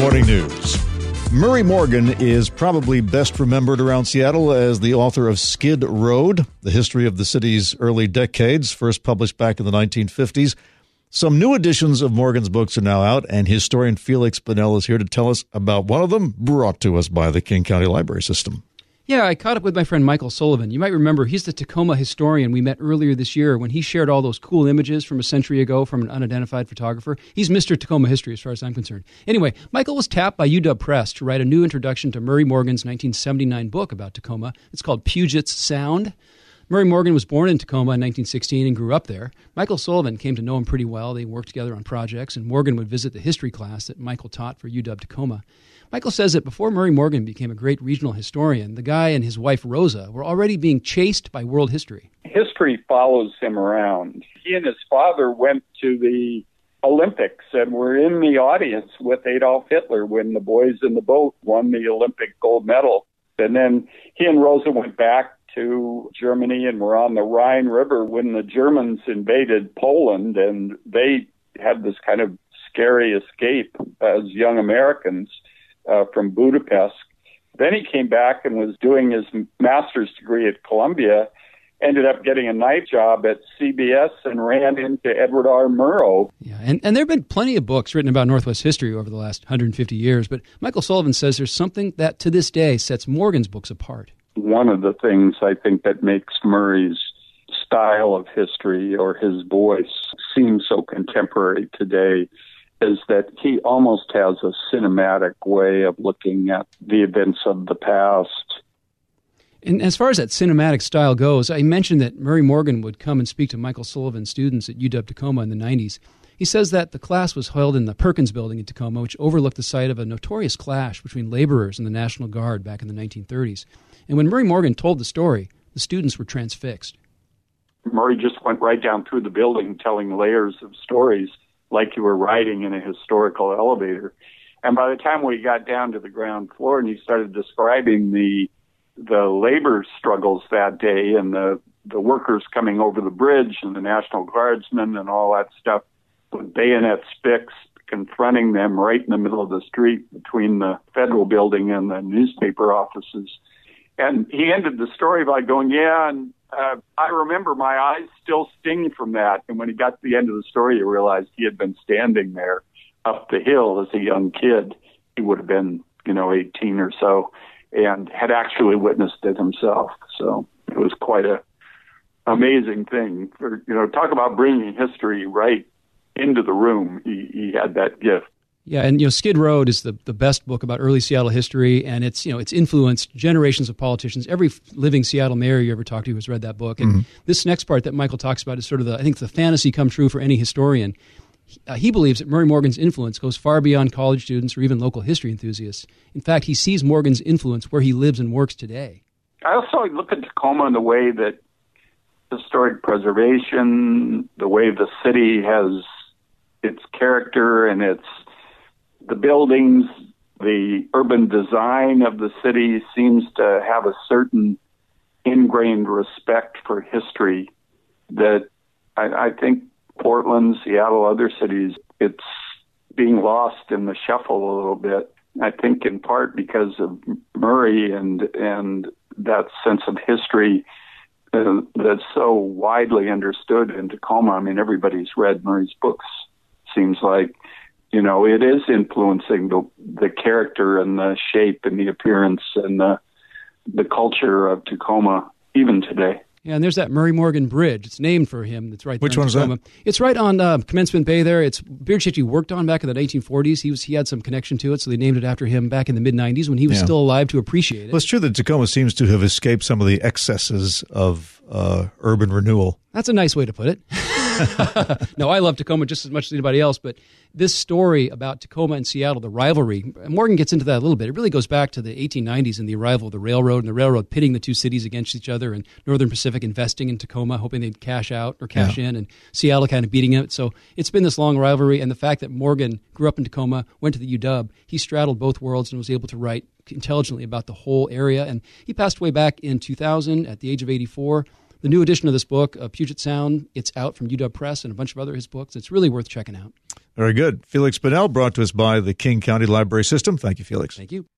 Morning News. Murray Morgan is probably best remembered around Seattle as the author of Skid Road, the history of the city's early decades, first published back in the 1950s. Some new editions of Morgan's books are now out, and historian Felix Bunnell is here to tell us about one of them, brought to us by the King County Library System. Yeah, I caught up with my friend Michael Sullivan. You might remember he's the Tacoma historian we met earlier this year when he shared all those cool images from a century ago from an unidentified photographer. He's Mr. Tacoma history as far as I'm concerned. Anyway, Michael was tapped by UW Press to write a new introduction to Murray Morgan's 1979 book about Tacoma. It's called Puget's Sound. Murray Morgan was born in Tacoma in 1916 and grew up there. Michael Sullivan came to know him pretty well. They worked together on projects, and Morgan would visit the history class that Michael taught for UW Tacoma. Michael says that before Murray Morgan became a great regional historian, the guy and his wife Rosa were already being chased by world history. History follows him around. He and his father went to the Olympics and were in the audience with Adolf Hitler when the boys in the boat won the Olympic gold medal. And then he and Rosa went back to Germany and were on the Rhine River when the Germans invaded Poland, and they had this kind of scary escape as young Americans from Budapest. Then he came back and was doing his master's degree at Columbia, ended up getting a night job at CBS and ran into Edward R. Murrow. Yeah, and there have been plenty of books written about Northwest history over the last 150 years, but Michael Sullivan says there's something that to this day sets Morgan's books apart. One of the things I think that makes Murray's style of history or his voice seem so contemporary today is that he almost has a cinematic way of looking at the events of the past. And as far as that cinematic style goes, I mentioned that Murray Morgan would come and speak to Michael Sullivan's students at UW Tacoma in the 90s. He says that the class was held in the Perkins Building in Tacoma, which overlooked the site of a notorious clash between laborers and the National Guard back in the 1930s. And when Murray Morgan told the story, the students were transfixed. Murray just went right down through the building telling layers of stories like you were riding in a historical elevator. And by the time we got down to the ground floor and he started describing the labor struggles that day and the workers coming over the bridge and the National Guardsmen and all that stuff with bayonets fixed, confronting them right in the middle of the street between the federal building and the newspaper offices. And he ended the story by going, and I remember my eyes still sting from that. And when he got to the end of the story, he realized he had been standing there up the hill as a young kid. He would have been, 18 or so, and had actually witnessed it himself. So it was quite a amazing thing. Talk about bringing history right into the room. He had that gift. Yeah, and Skid Road is the best book about early Seattle history, and it's influenced generations of politicians. Every living Seattle mayor you ever talked to has read that book. And this next part that Michael talks about is sort of the fantasy come true for any historian. He believes that Murray Morgan's influence goes far beyond college students or even local history enthusiasts. In fact, he sees Morgan's influence where he lives and works today. I also look at Tacoma in the way that historic preservation, the way the city has its character and the buildings, the urban design of the city seems to have a certain ingrained respect for history that I think Portland, Seattle, other cities, it's being lost in the shuffle a little bit. I think in part because of Murray and that sense of history that's so widely understood in Tacoma. I mean, everybody's read Murray's books, seems like. It is influencing the character and the shape and the appearance and the culture of Tacoma even today. Yeah, and there's that Murray Morgan Bridge. It's named for him. That's right. Which one's that? It's right on Commencement Bay there. It's Bridge that he worked on back in the 1940s. He had some connection to it, so they named it after him back in the mid-90s when he was still alive to appreciate it. Well, it's true that Tacoma seems to have escaped some of the excesses of urban renewal. That's a nice way to put it. No, I love Tacoma just as much as anybody else, but this story about Tacoma and Seattle, the rivalry, Morgan gets into that a little bit. It really goes back to the 1890s and the arrival of the railroad, and the railroad pitting the two cities against each other, and Northern Pacific investing in Tacoma, hoping they'd cash out or cash in, and Seattle kind of beating it. So it's been this long rivalry, and the fact that Morgan grew up in Tacoma, went to the UW, he straddled both worlds and was able to write intelligently about the whole area. And he passed away back in 2000 at the age of 84. the new edition of this book, Puget Sound. It's out from UW Press and a bunch of other his books. It's really worth checking out. Very good. Felix Bunnell, brought to us by the King County Library System. Thank you, Felix. Thank you.